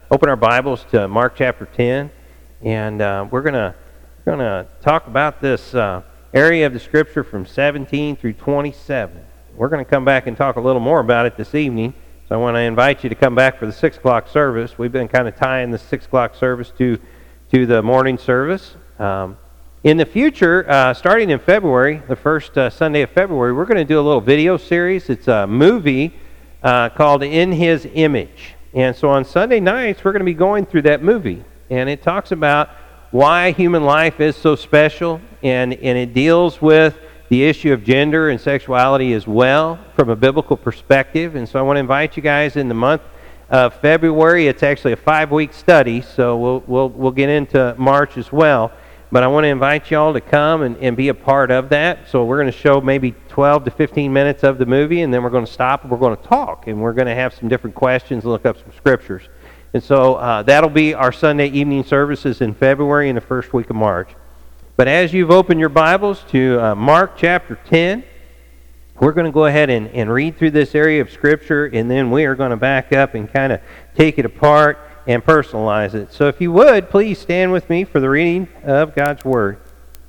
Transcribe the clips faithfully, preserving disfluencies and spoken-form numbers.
open our Bibles to Mark chapter ten, and uh, we're gonna gonna talk about this uh, area of the Scripture from seventeen through twenty-seven. We're going to come back and talk a little more about it this evening. So I want to invite you to come back for the six o'clock service. We've been kind of tying the six o'clock service to to the morning service. Um, in the future, uh, starting in February, the first uh, Sunday of February, we're going to do a little video series. It's a movie uh, called In His Image. And so on Sunday nights, we're going to be going through that movie. And it talks about why human life is so special, and, and it deals with the issue of gender and sexuality as well from a biblical perspective. And so I want to invite you guys in the month of February. It's actually a five-week study, so we'll, we'll, we'll get into March as well. But I want to invite you all to come and, and be a part of that. So we're going to show maybe twelve to fifteen minutes of the movie, and then we're going to stop and we're going to talk, and we're going to have some different questions and look up some scriptures. And so uh, that'll be our Sunday evening services in February and the first week of March. But as you've opened your Bibles to uh, Mark chapter ten, we're going to go ahead and, and read through this area of Scripture, and then we are going to back up and kind of take it apart and personalize it. So if you would, please stand with me for the reading of God's Word.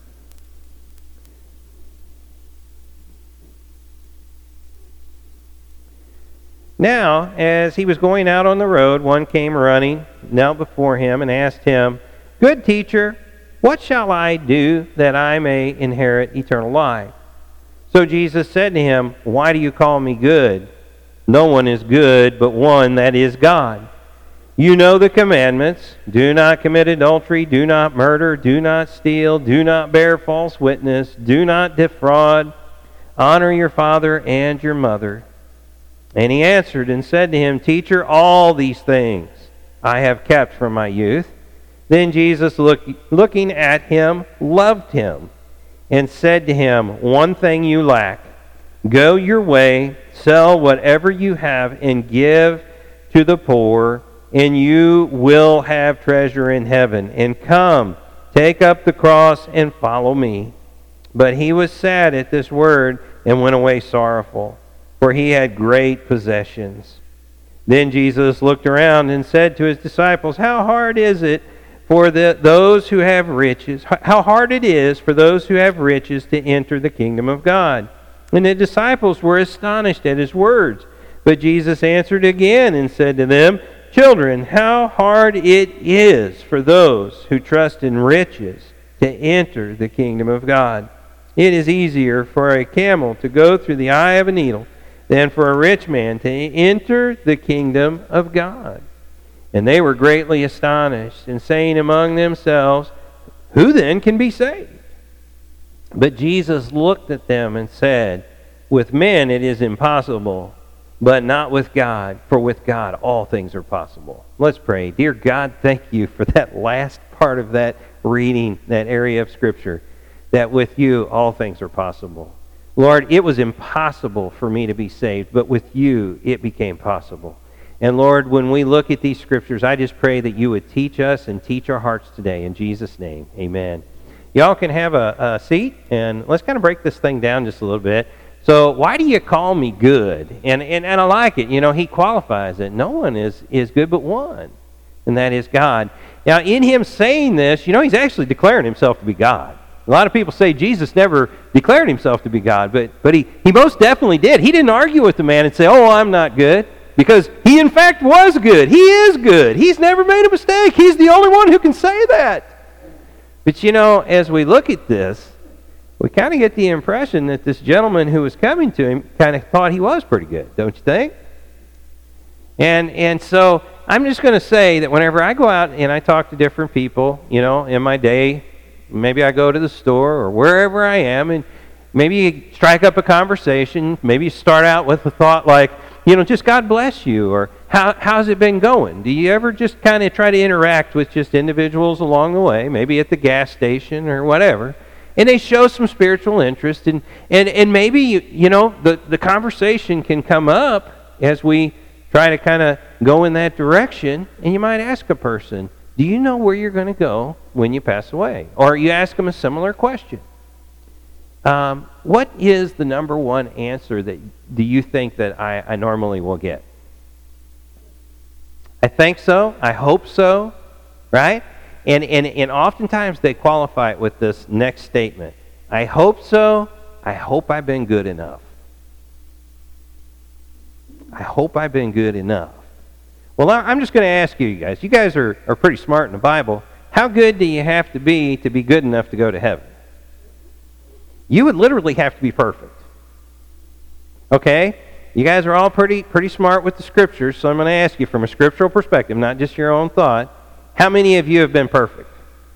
Now, as he was going out on the road, one came running, knelt before him, and asked him, "Good teacher, what shall I do that I may inherit eternal life?" So Jesus said to him, "Why do you call me good? No one is good but one, that is God. You know the commandments: do not commit adultery, do not murder, do not steal, do not bear false witness, do not defraud, honor your father and your mother." And he answered and said to him, "Teacher, all these things I have kept from my youth." Then Jesus, look, looking at him, loved him, and said to him, "One thing you lack. Go your way, sell whatever you have, and give to the poor, and you will have treasure in heaven. And come, take up the cross and follow me." But he was sad at this word and went away sorrowful, for he had great possessions. Then Jesus looked around and said to his disciples, "How hard is it for the, those who have riches, how hard it is for those who have riches to enter the kingdom of God." And the disciples were astonished at his words. But Jesus answered again and said to them, "Children, how hard it is for those who trust in riches to enter the kingdom of God. It is easier for a camel to go through the eye of a needle than for a rich man to enter the kingdom of God." And they were greatly astonished, and saying among themselves, "Who then can be saved?" But Jesus looked at them and said, "With men it is impossible, but not with God, for with God all things are possible." Let's pray. Dear God, thank you for that last part of that reading, that area of Scripture, that with you all things are possible. Lord, it was impossible for me to be saved, but with you it became possible. And Lord, when we look at these Scriptures, I just pray that you would teach us and teach our hearts today. In Jesus' name, amen. Y'all can have a, a seat, and let's kind of break this thing down just a little bit. So, why do you call me good? And, and and I like it. You know, he qualifies it. No one is, is good but one, and that is God. Now, in him saying this, you know, he's actually declaring himself to be God. A lot of people say Jesus never declared himself to be God, but, but he, he most definitely did. He didn't argue with the man and say, "Oh, I'm not good," because he, in fact, was good. He is good. He's never made a mistake. He's the only one who can say that. But, you know, as we look at this, we kind of get the impression that this gentleman who was coming to him kind of thought he was pretty good, don't you think? And and so I'm just going to say that whenever I go out and I talk to different people, you know, in my day, maybe I go to the store or wherever I am, and maybe you strike up a conversation. Maybe you start out with a thought like, you know, just "God bless you," or How, how's it been going? Do you ever just kind of try to interact with just individuals along the way, maybe at the gas station or whatever, and they show some spiritual interest, and, and, and maybe, you, you know, the, the conversation can come up as we try to kind of go in that direction, and you might ask a person, "Do you know where you're going to go when you pass away?" Or you ask them a similar question. Um, what is the number one answer that do you think that I, I normally will get? I think so. I hope so. Right? And, and, and oftentimes they qualify it with this next statement. I hope so. I hope I've been good enough. I hope I've been good enough. Well, I'm just going to ask you guys. You guys are, are pretty smart in the Bible. How good do you have to be to be good enough to go to heaven? You would literally have to be perfect. Okay? You guys are all pretty pretty smart with the Scriptures, so I'm going to ask you from a scriptural perspective, not just your own thought, how many of you have been perfect?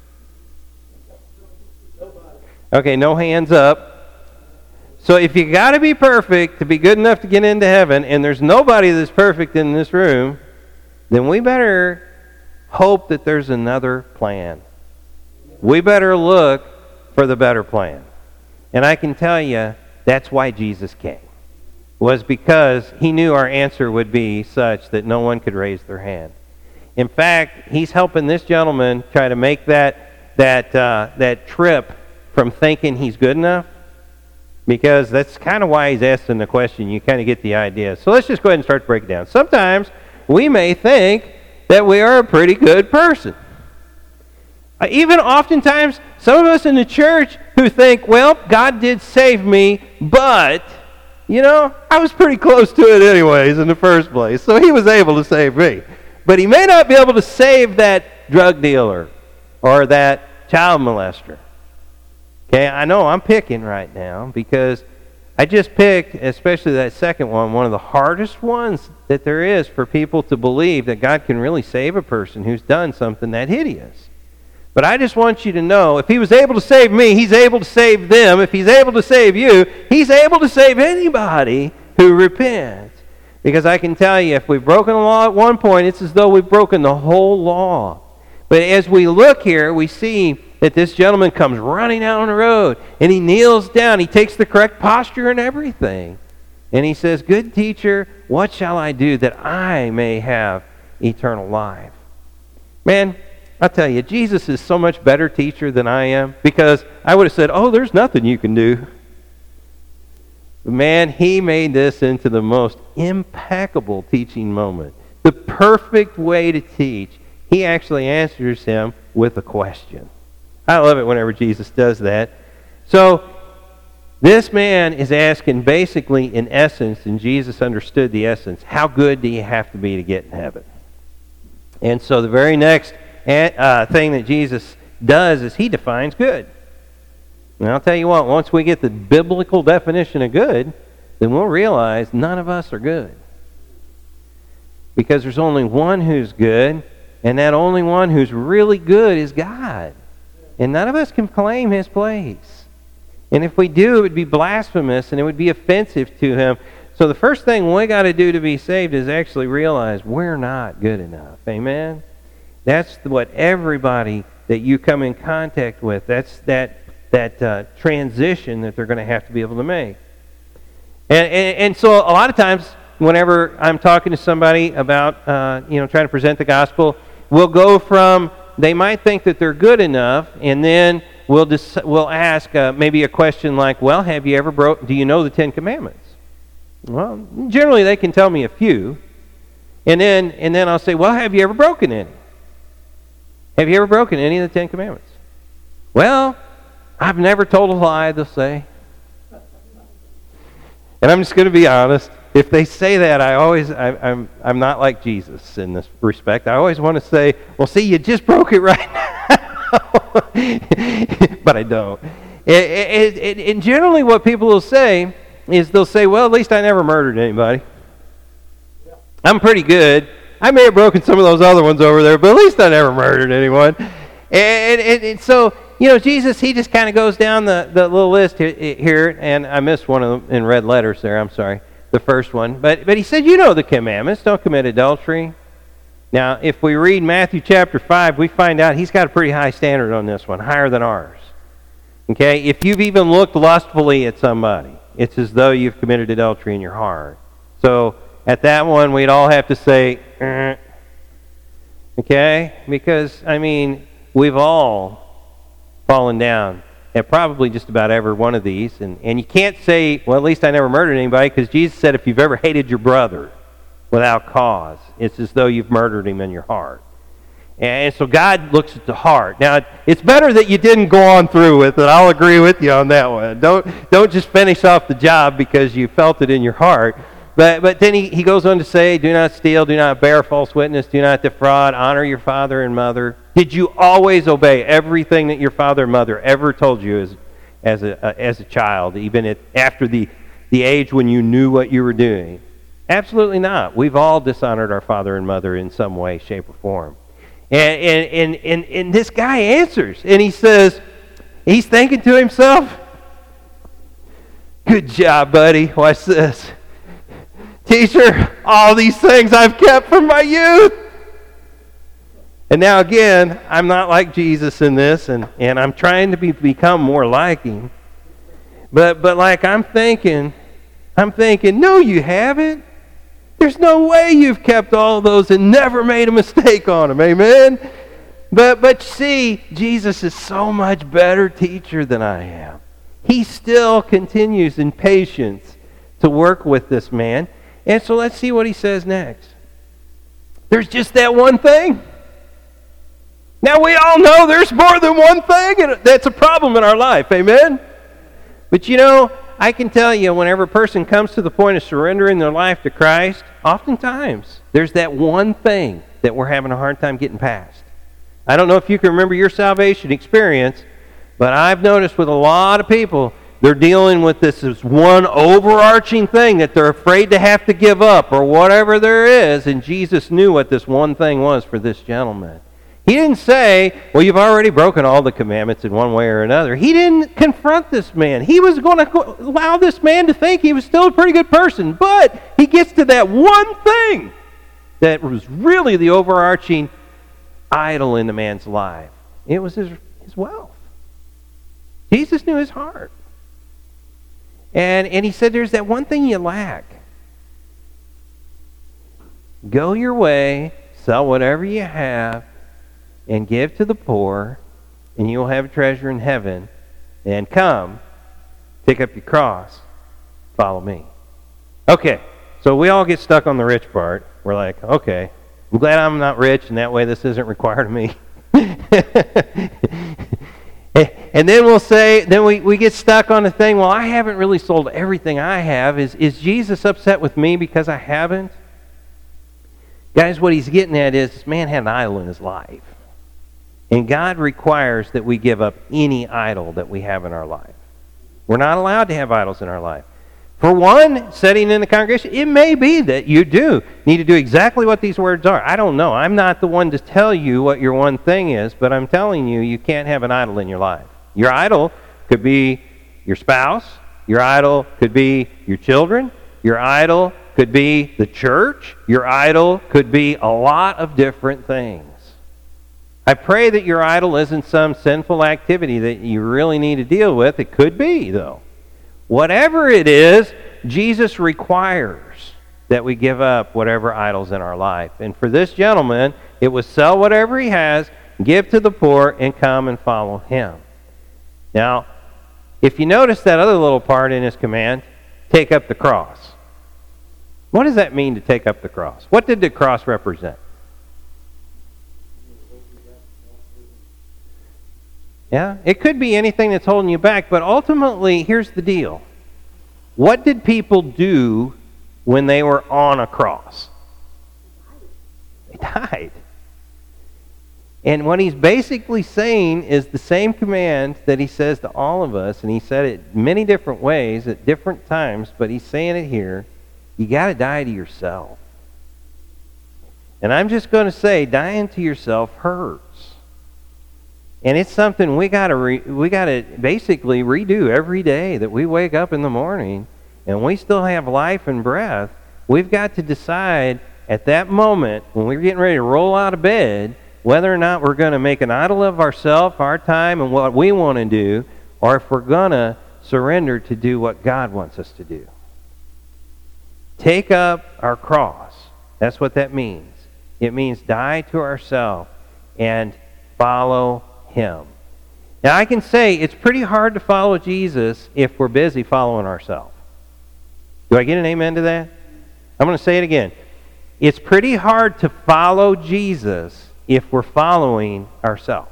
Okay, no hands up. So if you got to be perfect to be good enough to get into heaven, and there's nobody that's perfect in this room, then we better hope that there's another plan. We better look for the better plan. And I can tell you, that's why Jesus came. Was because he knew our answer would be such that no one could raise their hand. In fact, he's helping this gentleman try to make that, that, uh, that trip from thinking he's good enough, because that's kind of why he's asking the question. You kind of get the idea. So let's just go ahead and start to break it down. Sometimes we may think that we are a pretty good person. Uh, even oftentimes, some of us in the church who think, well, God did save me, but, you know, I was pretty close to it anyways in the first place, so he was able to save me. But he may not be able to save that drug dealer or that child molester. Okay, I know I'm picking right now because I just picked, especially that second one, one of the hardest ones that there is for people to believe that God can really save a person who's done something that hideous. But I just want you to know, if he was able to save me, he's able to save them. If he's able to save you, he's able to save anybody who repents. Because I can tell you, if we've broken the law at one point, it's as though we've broken the whole law. But as we look here, we see that this gentleman comes running out on the road, and he kneels down. He takes the correct posture and everything. And he says, good teacher, what shall I do that I may have eternal life? Man, I'll tell you, Jesus is so much better teacher than I am, because I would have said, oh, there's nothing you can do. But man, he made this into the most impeccable teaching moment. The perfect way to teach. He actually answers him with a question. I love it whenever Jesus does that. So, this man is asking basically, in essence, and Jesus understood the essence, how good do you have to be to get in heaven? And so the very next uh, thing that Jesus does is he defines good. And I'll tell you what, once we get the biblical definition of good, then we'll realize none of us are good. Because there's only one who's good, and that only one who's really good is God. And none of us can claim his place. And if we do, it would be blasphemous and it would be offensive to him. So the first thing we got to do to be saved is actually realize we're not good enough. Amen? That's what everybody that you come in contact with, that's that, that uh, transition that they're going to have to be able to make. And, and, and so a lot of times, whenever I'm talking to somebody about, uh, you know, trying to present the gospel, we'll go from, they might think that they're good enough, and then we'll dis- we'll ask uh, maybe a question like, well, have you ever broke, do you know the Ten Commandments? Well, generally they can tell me a few. And then and then I'll say, well, have you ever broken any? Have you ever broken any of the Ten Commandments? Well, I've never told a lie, they'll say. And I'm just going to be honest. If they say that, I always, I, I'm, I'm not like Jesus in this respect. I always want to say, well, see, you just broke it right now. But I don't. It, it, it, and generally what people will say is they'll say, well, at least I never murdered anybody. I'm pretty good. I may have broken some of those other ones over there, but at least I never murdered anyone. And, and, and so, you know, Jesus, he just kind of goes down the, the little list here, and I missed one of them in red letters there, I'm sorry. The first one. But but he said, you know the commandments. Don't commit adultery. Now, if we read Matthew chapter five, we find out he's got a pretty high standard on this one, higher than ours. Okay? If you've even looked lustfully at somebody, it's as though you've committed adultery in your heart. So, at that one, we'd all have to say, eh. Okay? Because, I mean, we've all fallen down at probably just about every one of these. And, and you can't say, well, at least I never murdered anybody, because Jesus said if you've ever hated your brother, without cause. It's as though you've murdered him in your heart. And so God looks at the heart. Now, it's better that you didn't go on through with it. I'll agree with you on that one. Don't, don't just finish off the job because you felt it in your heart. But, but then he, he goes on to say, do not steal, do not bear false witness, do not defraud, honor your father and mother. Did you always obey everything that your father and mother ever told you as, as, a, uh, as a child, even at, after the, the age when you knew what you were doing? Absolutely not. We've all dishonored our father and mother in some way, shape, or form. And, and, and, and, and this guy answers, and he says, he's thinking to himself, good job, buddy. Watch this. Teacher, all these things I've kept from my youth. And now again, I'm not like Jesus in this, and, and I'm trying to be, become more like him. But, but like I'm thinking, I'm thinking, no, you haven't. There's no way you've kept all those and never made a mistake on them. Amen? But, but see, Jesus is so much better teacher than I am. He still continues in patience to work with this man. And so let's see what he says next. There's just that one thing. Now we all know there's more than one thing, and that's a problem in our life. Amen? But you know, I can tell you, whenever a person comes to the point of surrendering their life to Christ, oftentimes there's that one thing that we're having a hard time getting past. I don't know if you can remember your salvation experience, but I've noticed with a lot of people, they're dealing with this, this one overarching thing that they're afraid to have to give up or whatever there is, and Jesus knew what this one thing was for this gentleman. He didn't say, well, you've already broken all the commandments in one way or another. He didn't confront this man. He was going to allow this man to think he was still a pretty good person. But he gets to that one thing that was really the overarching idol in the man's life. It was his, his wealth. Jesus knew his heart. And, and he said, there's that one thing you lack. Go your way, sell whatever you have, and give to the poor, and you will have a treasure in heaven. And come, pick up your cross, follow me. Okay, so we all get stuck on the rich part. We're like, okay, I'm glad I'm not rich, and that way this isn't required of me. And then we'll say, then we, we get stuck on the thing, well, I haven't really sold everything I have. Is, is Jesus upset with me because I haven't? Guys, what he's getting at is this man had an idol in his life. And God requires that we give up any idol that we have in our life. We're not allowed to have idols in our life. For one, sitting in the congregation, it may be that you do need to do exactly what these words are. I don't know. I'm not the one to tell you what your one thing is, but I'm telling you, you can't have an idol in your life. Your idol could be your spouse. Your idol could be your children. Your idol could be the church. Your idol could be a lot of different things. I pray that your idol isn't some sinful activity that you really need to deal with. It could be, though. Whatever it is, Jesus requires that we give up whatever idol's in our life. And for this gentleman, it was sell whatever he has, give to the poor, and come and follow him. Now, if you notice that other little part in his command, take up the cross. What does that mean to take up the cross? What did the cross represent? Yeah, it could be anything that's holding you back, but ultimately, here's the deal. What did people do when they were on a cross? They died. And what he's basically saying is the same command that he says to all of us, and he said it many different ways at different times, but he's saying it here. You got to die to yourself. And I'm just going to say, dying to yourself hurts. And it's something we got to re, we got to basically redo every day that we wake up in the morning and we still have life and breath. We've got to decide at that moment when we're getting ready to roll out of bed whether or not we're going to make an idol of ourselves, our time, and what we want to do, or if we're going to surrender to do what God wants us to do. Take up our cross. That's what that means. It means die to ourselves and follow him. Now I can say it's pretty hard to follow Jesus if we're busy following ourselves. Do I get an amen to that? I'm going to say it again. it's pretty hard to follow Jesus if we're following ourselves.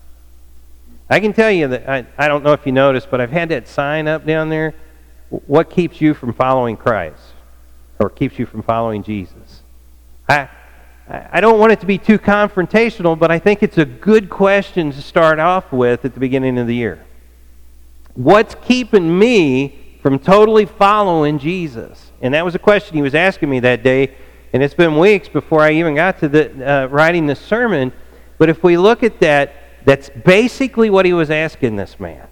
I can tell you that, I, I don't know if you noticed, but I've had that sign up down there. What keeps you from following Christ? Or keeps you from following Jesus? I, I don't want it to be too confrontational, but I think it's a good question to start off with at the beginning of the year. What's keeping me from totally following Jesus? And that was a question he was asking me that day, and it's been weeks before I even got to the uh, writing the sermon. But if we look at that, that's basically what he was asking this man.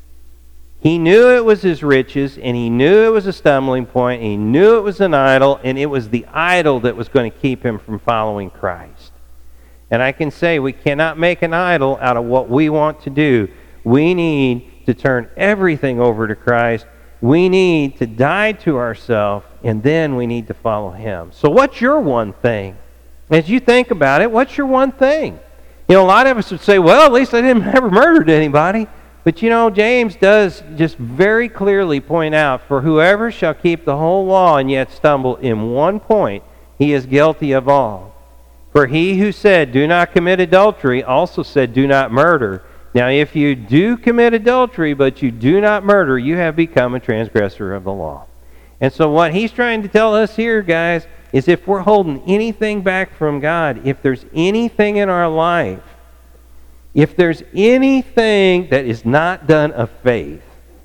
He knew it was his riches, and he knew it was a stumbling point, and he knew it was an idol, and it was the idol that was going to keep him from following Christ. And I can say we cannot make an idol out of what we want to do. We need to turn everything over to Christ. We need to die to ourselves, and then we need to follow him. So what's your one thing? As you think about it, what's your one thing? You know, a lot of us would say, well, at least I didn't ever murder anybody. But you know, James does just very clearly point out, for whoever shall keep the whole law and yet stumble in one point, he is guilty of all. For he who said, do not commit adultery, also said, do not murder. Now if you do commit adultery, but you do not murder, you have become a transgressor of the law. And so what he's trying to tell us here, guys, is if we're holding anything back from God, if there's anything in our life, if there's anything that is not done of faith,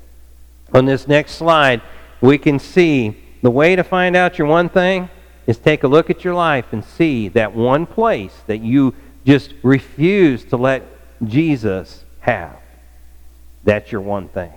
on this next slide, we can see the way to find out your one thing is take a look at your life and see that one place that you just refuse to let Jesus have. That's your one thing.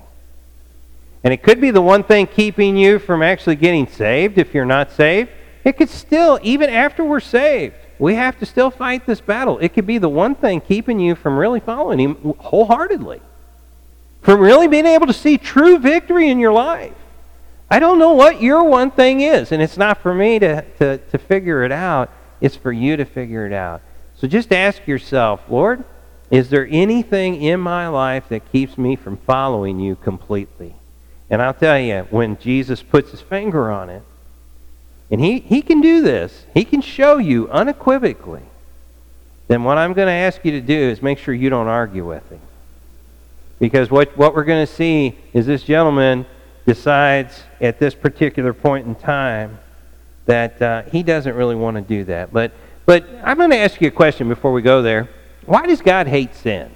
And it could be the one thing keeping you from actually getting saved if you're not saved. It could still, even after we're saved, we have to still fight this battle. It could be the one thing keeping you from really following him wholeheartedly. From really being able to see true victory in your life. I don't know what your one thing is, and it's not for me to, to, to figure it out. It's for you to figure it out. So just ask yourself, Lord, is there anything in my life that keeps me from following you completely? And I'll tell you, when Jesus puts his finger on it, and he, he can do this, he can show you unequivocally, then what I'm going to ask you to do is make sure you don't argue with him. Because what, what we're going to see is this gentleman decides at this particular point in time that uh, he doesn't really want to do that. But, but I'm going to ask you a question before we go there. Why does God hate sin?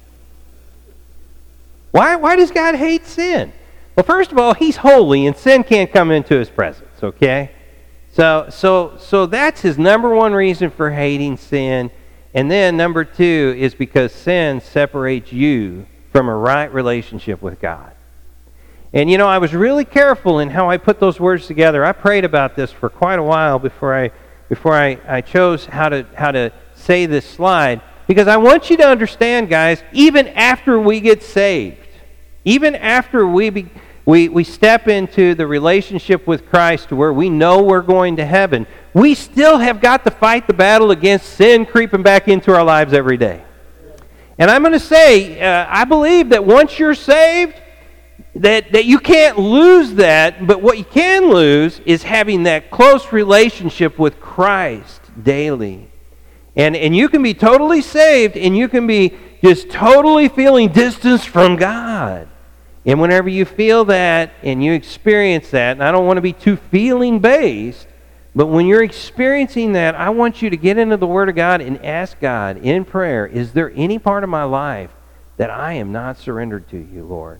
Why, why does God hate sin? Well, first of all, he's holy, and sin can't come into his presence, okay? So, so, so that's his number one reason for hating sin. And then number two is because sin separates you from a right relationship with God. And you know, I was really careful in how I put those words together. I prayed about this for quite a while before I before I, I chose how to how to say this slide. Because I want you to understand, guys, even after we get saved, even after we be, we we step into the relationship with Christ to where we know we're going to heaven, we still have got to fight the battle against sin creeping back into our lives every day. And I'm going to say, uh, I believe that once you're saved, that, that you can't lose that, but what you can lose is having that close relationship with Christ daily. And, and you can be totally saved, and you can be just totally feeling distance from God. And whenever you feel that and you experience that, and I don't want to be too feeling-based, but when you're experiencing that, I want you to get into the Word of God and ask God in prayer, is there any part of my life that I am not surrendered to you, Lord?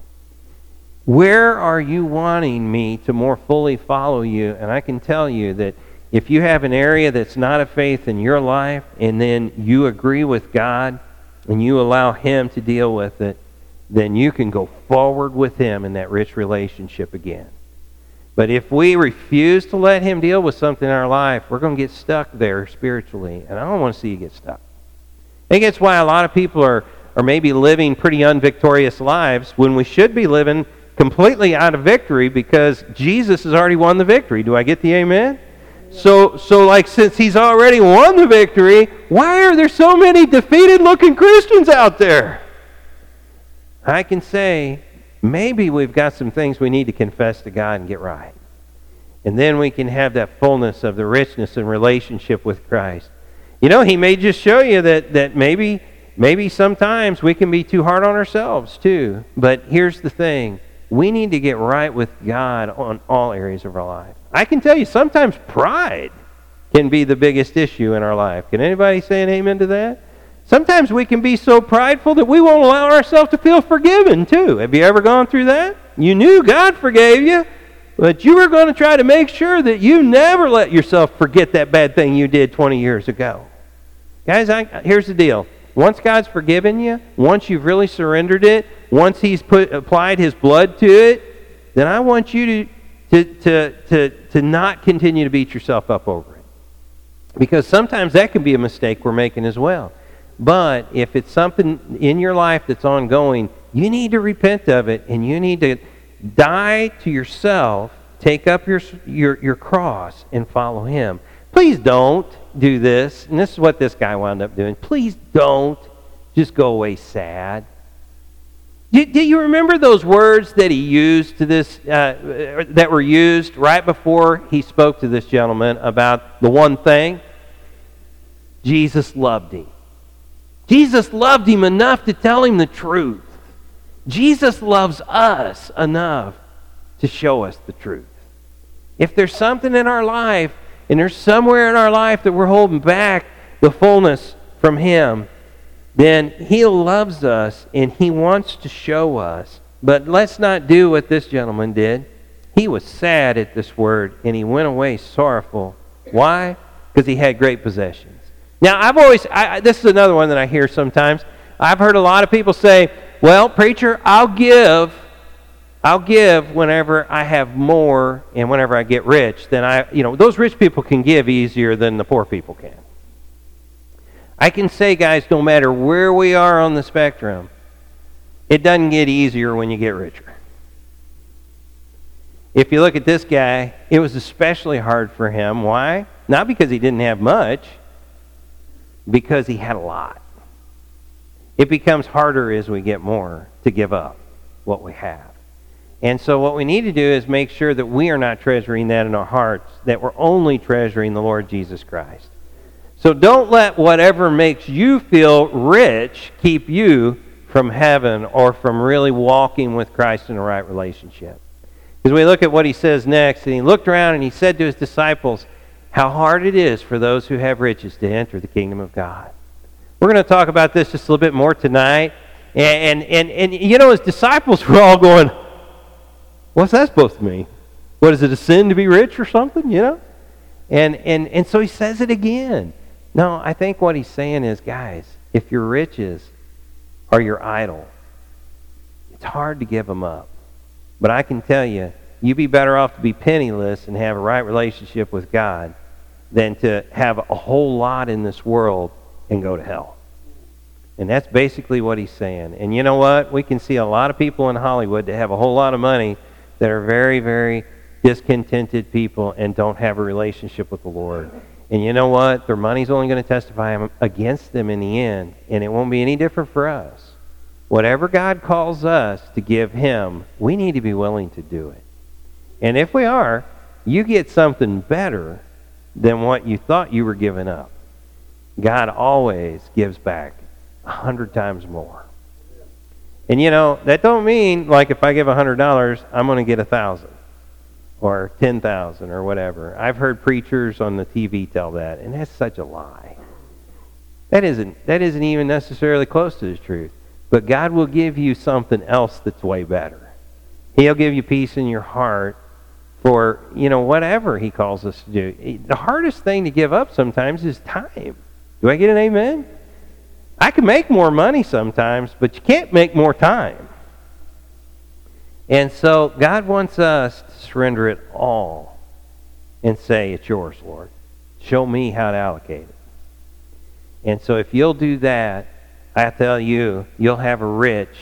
Where are you wanting me to more fully follow you? And I can tell you that if you have an area that's not of faith in your life, and then you agree with God, and you allow Him to deal with it, then you can go forward with Him in that rich relationship again. But if we refuse to let Him deal with something in our life, we're going to get stuck there spiritually. And I don't want to see you get stuck. I think that's why a lot of people are, are maybe living pretty unvictorious lives when we should be living completely out of victory, because Jesus has already won the victory. Do I get the amen? So, so like since He's already won the victory, why are there so many defeated-looking Christians out there? I can say, maybe we've got some things we need to confess to God and get right. And then we can have that fullness of the richness and relationship with Christ. You know, he may just show you that, that maybe, maybe sometimes we can be too hard on ourselves too. But here's the thing. We need to get right with God on all areas of our life. I can tell you sometimes pride can be the biggest issue in our life. Can anybody say an amen to that? Sometimes we can be so prideful that we won't allow ourselves to feel forgiven too. Have you ever gone through that? You knew God forgave you, but you were going to try to make sure that you never let yourself forget that bad thing you did twenty years ago. Guys, I, here's the deal. Once God's forgiven you, once you've really surrendered it, once He's put applied His blood to it, then I want you to, to, to, to, to not continue to beat yourself up over it. Because sometimes that can be a mistake we're making as well. But if it's something in your life that's ongoing, you need to repent of it, and you need to die to yourself, take up your, your, your cross, and follow Him. Please don't do this, and this is what this guy wound up doing. Please don't just go away sad. Do, do you remember those words that he used to this, uh, that were used right before he spoke to this gentleman about the one thing? Jesus loved him. Jesus loved him enough to tell him the truth. Jesus loves us enough to show us the truth. If there's something in our life, and there's somewhere in our life that we're holding back the fullness from Him, then He loves us and He wants to show us. But let's not do what this gentleman did. He was sad at this word, and he went away sorrowful. Why? Because he had great possessions. Now, I've always, I, this is another one that I hear sometimes. I've heard a lot of people say, well, preacher, I'll give, I'll give whenever I have more and whenever I get rich. Then I, you know, those rich people can give easier than the poor people can. I can say, guys, no matter where we are on the spectrum, it doesn't get easier when you get richer. If you look at this guy, it was especially hard for him. Why? Not because he didn't have much, because he had a lot. It becomes harder as we get more to give up what we have. And so what we need to do is make sure that we are not treasuring that in our hearts, that we're only treasuring the Lord Jesus Christ. So don't let whatever makes you feel rich keep you from heaven or from really walking with Christ in the right relationship. Because we look at what he says next, and he looked around and he said to his disciples, how hard it is for those who have riches to enter the kingdom of God. We're going to talk about this just a little bit more tonight. And, and, and, and you know, his disciples were all going, what's that supposed to mean? What, is it a sin to be rich or something, you know? And, and, and so he says it again. No, I think what he's saying is, guys, if your riches are your idol, it's hard to give them up. But I can tell you, you'd be better off to be penniless and have a right relationship with God than to have a whole lot in this world and go to hell. And that's basically what he's saying. And you know what? We can see a lot of people in Hollywood that have a whole lot of money that are very, very discontented people and don't have a relationship with the Lord. And you know what? Their money's only going to testify against them in the end, and it won't be any different for us. Whatever God calls us to give Him, we need to be willing to do it. And if we are, you get something better than what you thought you were giving up. God always gives back a hundred times more. And you know, that don't mean like if I give a hundred dollars, I'm going to get a thousand or ten thousand or whatever. I've heard preachers on the T V tell that, and that's such a lie. That isn't that isn't even necessarily close to the truth. But God will give you something else that's way better. He'll give you peace in your heart for, you know, whatever He calls us to do. The hardest thing to give up sometimes is time. Do I get an amen? I can make more money sometimes, but you can't make more time. And so God wants us to surrender it all and say, it's yours, Lord. Show me how to allocate it. And so if you'll do that, I tell you, you'll have a rich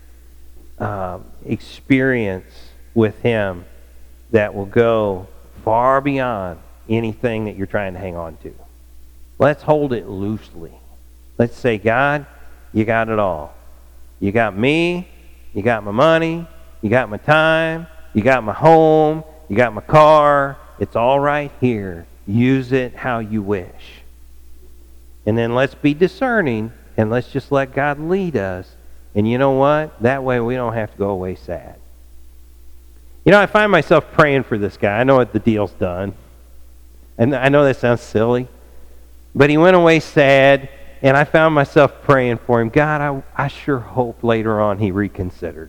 um, experience with Him that will go far beyond anything that you're trying to hang on to. Let's hold it loosely. Let's say, God, you got it all. You got me, you got my money, you got my time, you got my home, you got my car, It's all right here. Use it how you wish. And then let's be discerning, and let's just let God lead us. And you know what? That way we don't have to go away sad. You know, I find myself praying for this guy. I know what the deal's done. And I know that sounds silly. But he went away sad, and I found myself praying for him. God, I, I sure hope later on he reconsidered.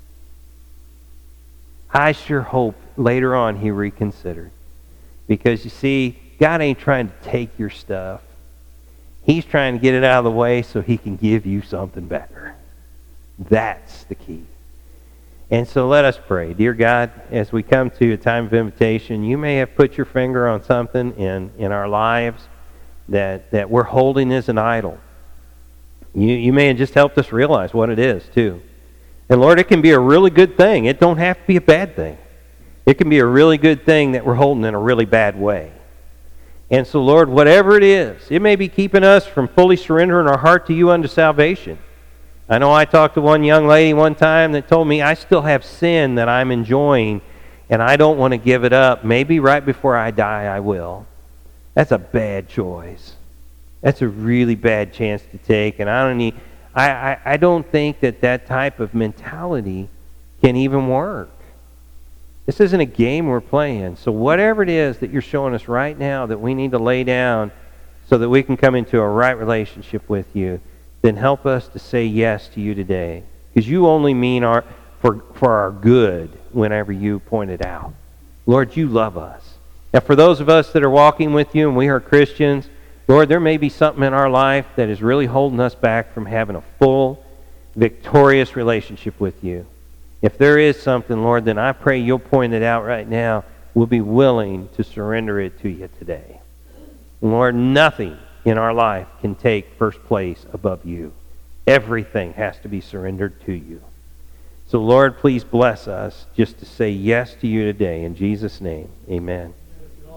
I sure hope later on he reconsidered. Because you see, God ain't trying to take your stuff. He's trying to get it out of the way so he can give you something better. That's the key. And so let us pray. Dear God, as we come to a time of invitation, you may have put your finger on something in, in our lives that, that we're holding as an idol. You, you may have just helped us realize what it is, too. And Lord, it can be a really good thing. It don't have to be a bad thing. It can be a really good thing that we're holding in a really bad way. And so, Lord, whatever it is, it may be keeping us from fully surrendering our heart to you unto salvation. I know I talked to one young lady one time that told me, I still have sin that I'm enjoying, and I don't want to give it up. Maybe right before I die, I will. That's a bad choice. That's a really bad chance to take, and I don't need, I, I, I don't think that that type of mentality can even work. This isn't a game we're playing. So whatever it is that you're showing us right now that we need to lay down so that we can come into a right relationship with you, then help us to say yes to you today. Because you only mean our for, for our good whenever you point it out. Lord, you love us. Now for those of us that are walking with you and we are Christians, Lord, there may be something in our life that is really holding us back from having a full, victorious relationship with you. If there is something, Lord, then I pray you'll point it out right now. We'll be willing to surrender it to you today. Lord, nothing in our life can take first place above you. Everything has to be surrendered to you. So, Lord, please bless us just to say yes to you today. In Jesus' name, amen.